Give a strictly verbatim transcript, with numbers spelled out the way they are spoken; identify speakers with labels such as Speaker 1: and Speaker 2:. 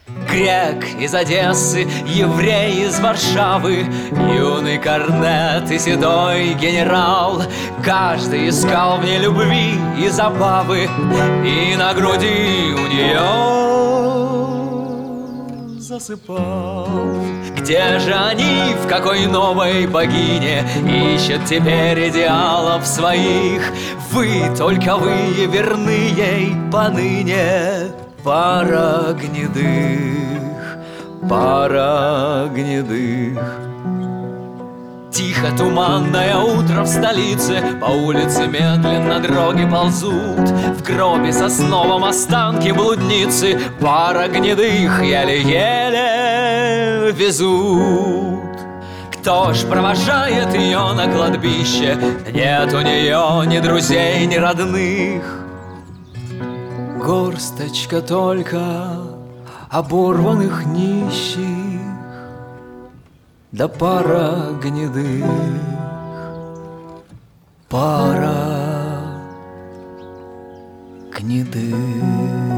Speaker 1: Грек из Одессы, еврей из Варшавы, юный корнет и седой генерал. Каждый искал в ней любви и забавы, и на груди у нее засыпал. Где же они, в какой новой богине ищут теперь идеалов своих? Вы, только вы верны ей поныне. Пара гнедых, пара гнедых. Тихо туманное утро в столице, по улице медленно дроги ползут. В гробе сосновом останки блудницы пара гнедых еле-еле везут. Кто ж провожает ее на кладбище? Нет у нее ни друзей, ни родных. Горсточка только оборванных нищих, да пара гнедых, пара гнедых.